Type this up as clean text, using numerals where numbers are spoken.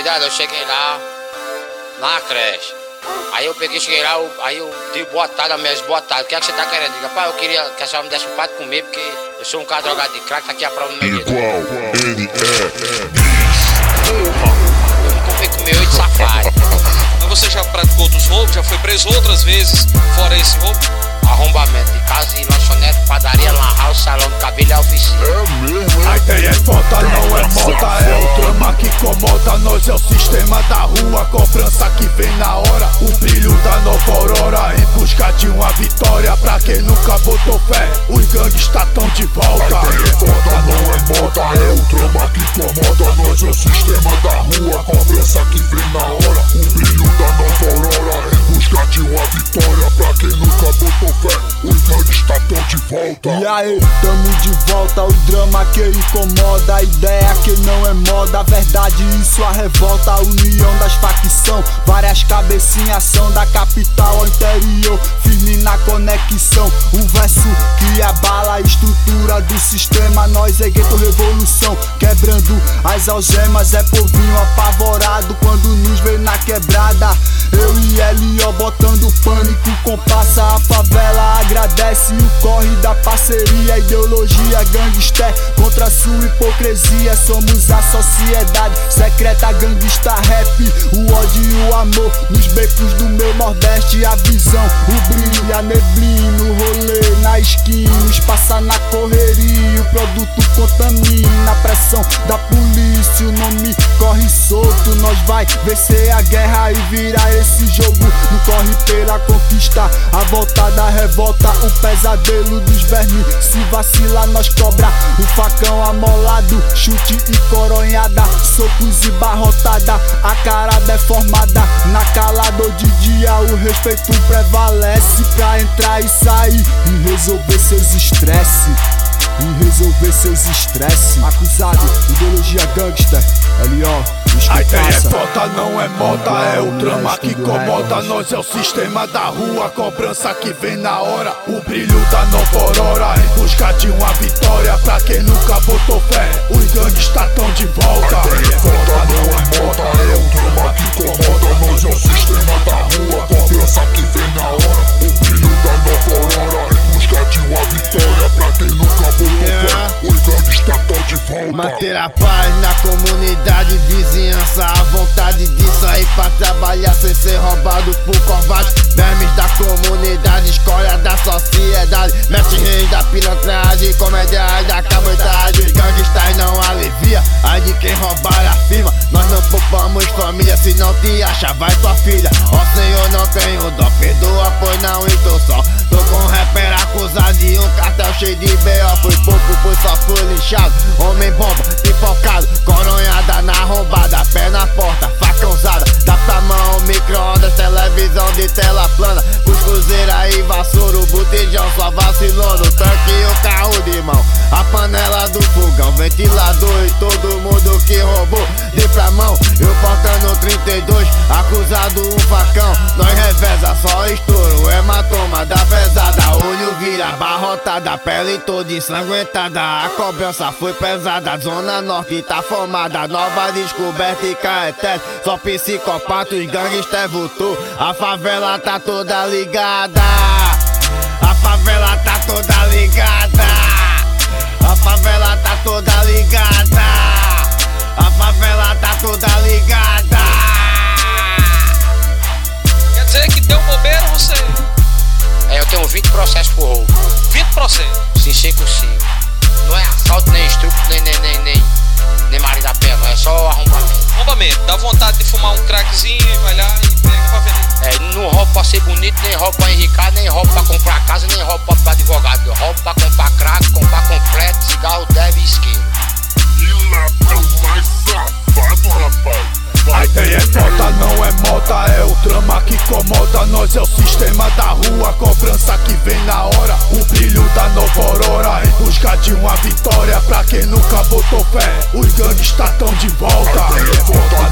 Cuidado, eu cheguei lá na creche. Aí eu cheguei lá, aí eu dei boa tarde, minhas boa tarde. O que é que você tá querendo? Eu digo, rapaz, eu queria que a senhora me desse um prato de comer, porque eu sou um cara drogado de crack, tá aqui a prova no meu dedo. Eu nunca fui comer 8 safari. Mas você já praticou outros roubos? Já foi preso outras vezes, fora esse roubo? Arrombamento de casa e lanchonete, padaria, lan house, salão de cabelo e oficina. É mesmo, A ideia é foda, não é moda, é o drama que incomoda. Nós é o sistema da rua, cobrança que vem na hora. O brilho da nova aurora em busca de uma vitória. Pra quem nunca botou fé, os gangues tão de volta. A ideia é foda, não é moda, é o drama que incomoda. Nós é o sistema da rua, cobrança que vem na hora. O brilho da nova aurora em busca de uma vitória. Pra quem nunca botou fé, os gangues tão de volta. E aí, tamo de volta, o drama que incomoda. A ideia que não é moda, a verdade isso a revolta. A união das facção, várias cabecinhas são da capital ao interior, firme na conexão. Um verso que abala a estrutura do sistema. Nós é gueto revolução, quebrando as algemas. É povinho apavorado quando nos vê na quebrada. Eu e L.O. botando pânico, compassa a favela, agradece o corre da parceria. Ideologia gangster contra sua hipocrisia. Somos a sociedade secreta gangsta rap. O ódio e o amor nos becos do meu nordeste. A visão, o brilho, a neblina, o rolê na esquina. Os passa na correria, o produto contamina. A pressão da polícia, o nome corre solto. Nós vai vencer a guerra e virar esse jogo. Não corre pela conquista, a volta da revolta. O pesadelo dos vermes, se vacila nós cobra. O facão amolado, chute e coronhada, socos e barrotada, a cara deformada. Na calada ou de dia o respeito prevalece. Pra entrar e sair e resolver seus estresse. Acusado, ideologia gangster, L.O. A ideia é foda, não é moda, é o drama que incomoda. Nós é o sistema da rua, cobrança que vem na hora. O brilho da nova aurora em busca de uma vitória. Pra quem nunca botou fé, os gangues tão de volta. A ideia é foda, não é moda, é o drama que incomoda. Nós é o sistema da rua, cobrança que vem na hora. O brilho da nova aurora em busca de uma vitória. Pra quem nunca botou fé, os gangues tão de volta. Manter a paz na comunidade, vizinhança. A vontade de sair pra trabalhar sem ser roubado por covardes. Vermes da comunidade, escolha da sociedade. Mestre rei da pilantragem, comédia da caboitagem. Os gangsters não alivia, ai de quem roubar a firma. Nós não poupamos família, se não te acha vai tua filha. Ó Senhor, não tenho dó, perdoa pois não estou só. Tô com um rapper acusado de um cartel cheio de B.O. Foi pouco, pois só fui linchado. Homem bomba, pipocado, coronhada na arrombada. Pé na porta, faca usada, dá pra mão, micro-ondas, televisão de tela plana. Cuscuzeira e vassoura, o botijão só vacilando. Tanque e o carro de mão, a panela do fogão, ventilador e todo mundo que roubou de pra mão. Eu portando 32, acusado um facão. Nós reveza, só estouro, hematoma da pesada. Olho vira, barrotada, pele toda ensanguentada. A cobrança foi pesada, zona norte tá formada. Nova descoberta e caeté, só psicopata, os gangster voltou. A favela tá toda ligada. A favela tá toda ligada. A favela tá toda ligada. A favela tá toda ligada. Quer dizer que deu bobeira você? Eu tenho 20 processos por roubo. 20 processos? Sim, 5. Não é assalto, nem estupro, nem marido a pé, não é só arrombamento. Arrombamento, dá vontade de fumar um crackzinho e vai lá e pega pra vender. Não roubo pra ser bonito, nem roubo pra enricar, nem roubo pra comprar casa, nem roubo pra advogado. Eu roubo pra comprar crack, comprar completo, cigarro, deve e isqueiro. E ladrão mais safado, rapaz. A ideia é foda, não é moda, é o drama que incomoda. Nós é o sistema da rua, cobrança que vem na hora. O brilho da nova aurora em busca de uma vitória. Pra quem nunca botou fé, os gangues tão de volta. A ideia é foda,